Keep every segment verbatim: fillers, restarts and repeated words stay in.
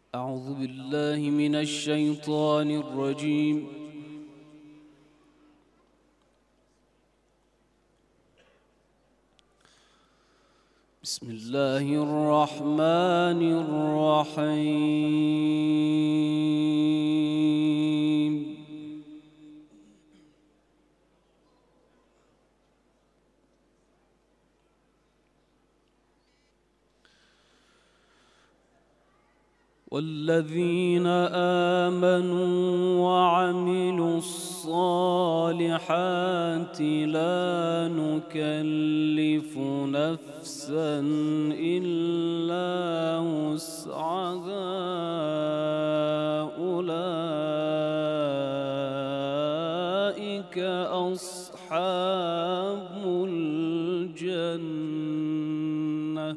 أعوذ بالله من الشيطان الرجيم. بسم الله الرحمن الرحيم. والذين آمنوا وعملوا الصالحات لا نكلف نفسا إلا وسعها أولئك أصحاب الجنة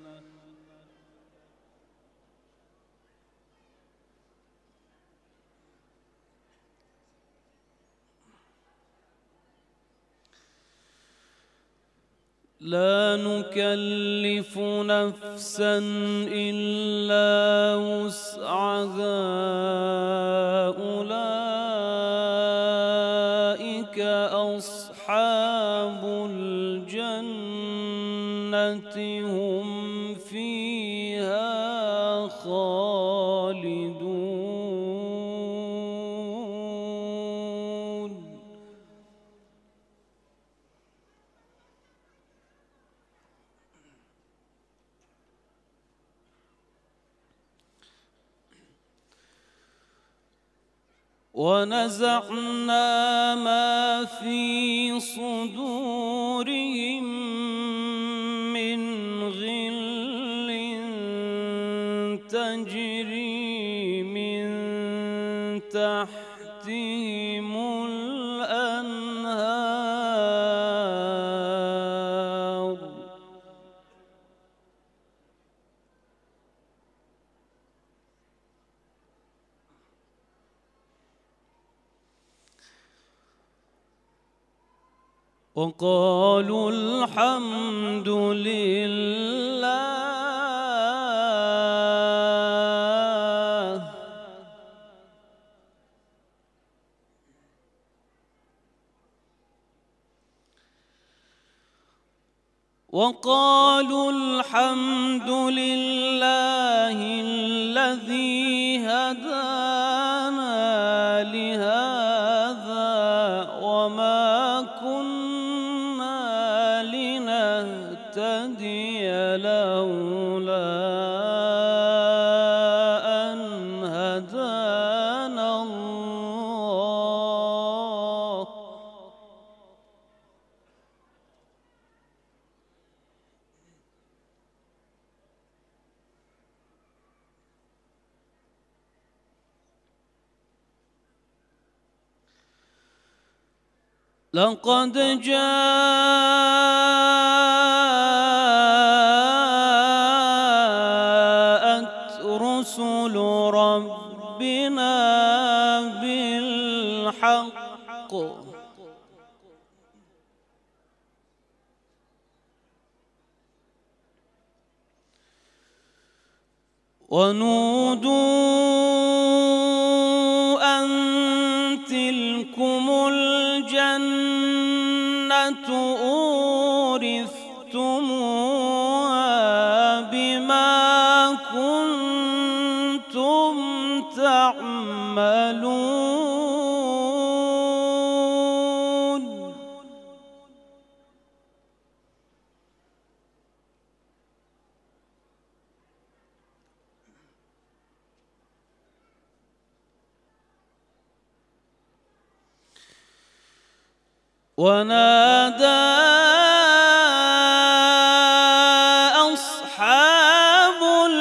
لا نكلف نفسا إلا وسعها أولئك أصحاب الجنة هم فيها خالدون. ونزعنا ما في صدورهم من غل تجري من تحتهم الأنهار وقالوا الحمد لله وقالوا الحمد لله الذي هدانا لهذا وما كنا لنهتدي لولا أن هدانا الله لقد جاءت رسل ربنا بالحق ونودوا أن تلكم الجنة أورثتموها بما كنتم تعملون. ونادى أصحاب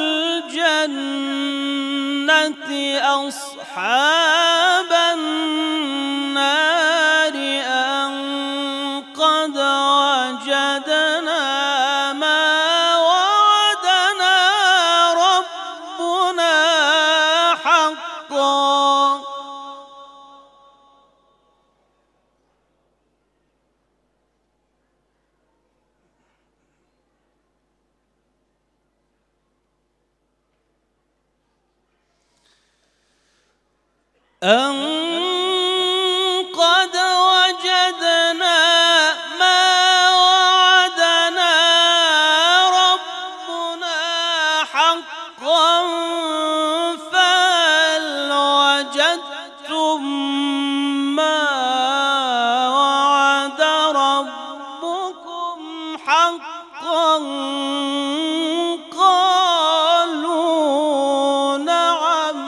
الجنة أصحاب النار أن قد وجدنا ما وعدنا ربنا حقا أن قد وجدنا ما وعدنا ربنا حقا فهل وجدتم ما وعد ربكم حقا قالوا نعم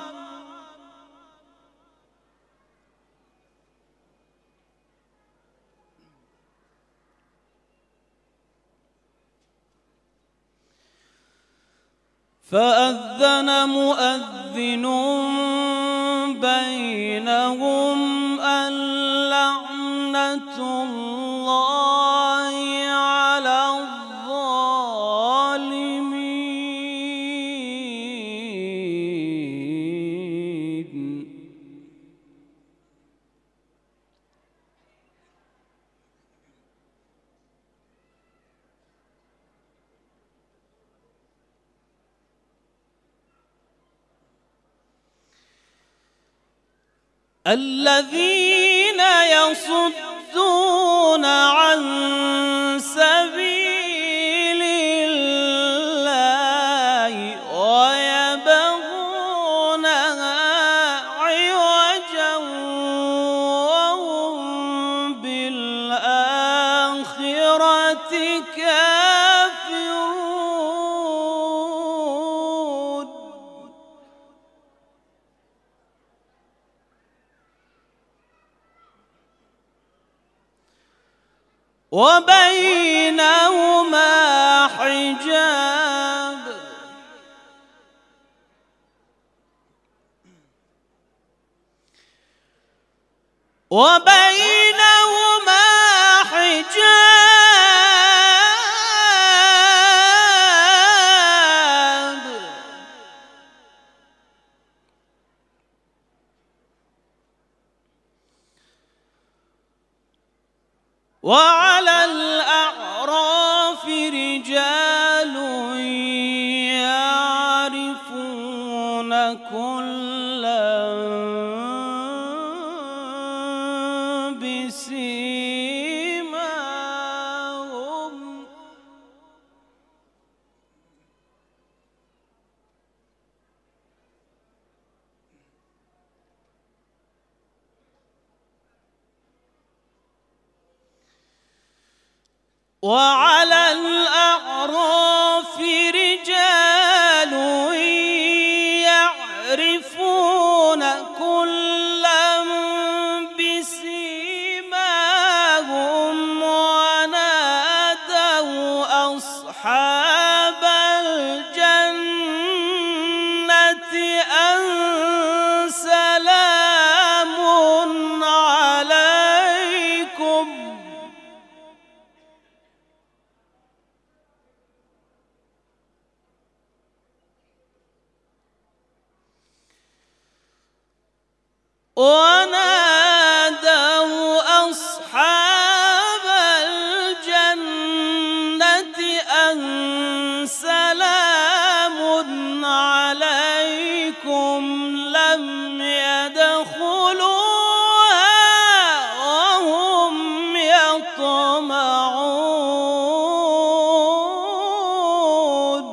فأذن مؤذن بينهم اللعنة الله على الظالمين. الذين يصدون عن سبيل الله ويبغونها عوجا وهم بالآخرة كافرون. وبينهما حجاب وبينهما حجاب وعلى الأعراف رجال يعرفون كلا بسيماهم وعلى الأعراف رجال يعرفون كلا بسيماهم ونادوا أصحاب الجنة أن سلام عليكم ونادوا أصحاب الجنة أن سلام عليكم لم يدخلوها وهم يطمعون.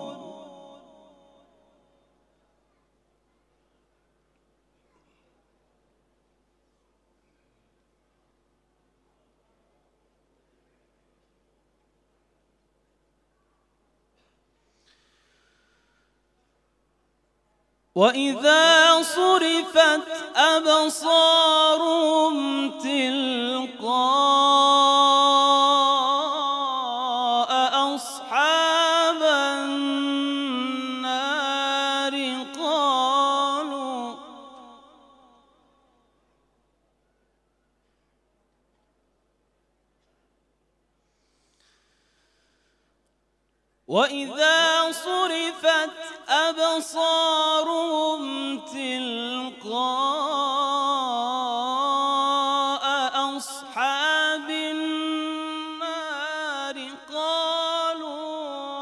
وإذا صرفت أبصارهم تلقاء أصحاب النار قالوا وإذا صرفت أبصارهم تلقاء أصحاب النار قالوا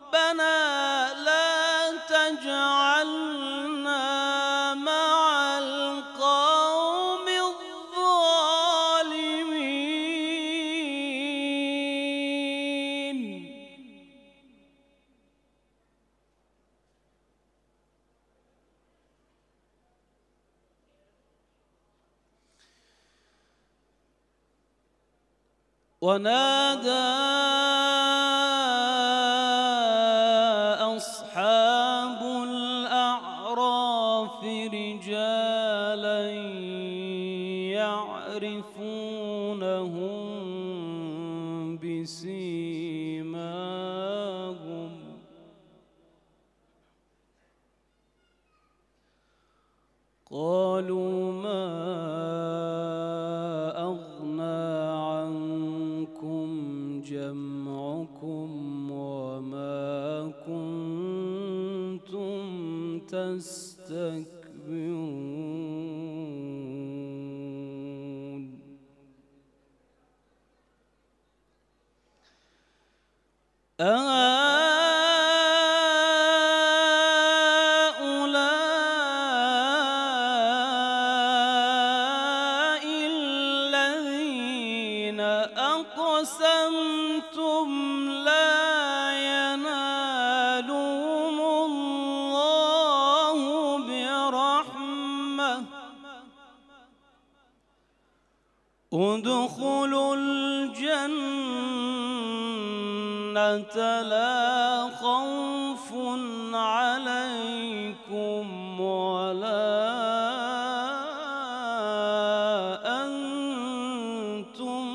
ربنا لا تجعلنا مع ونادى أصحاب الأعراف رجالا يعرفونهم بسيماهم قالوا ما أغنى عنكم جمعكم وما كنتم تستكبرون أهؤلاء الذين أقسمتم لا ينالهم الله برحمة ادخلوا الجنة لا خوف عليكم ولا أنتم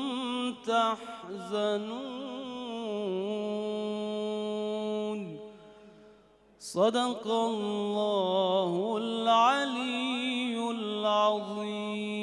تحزنون صدق الله العلي العظيم.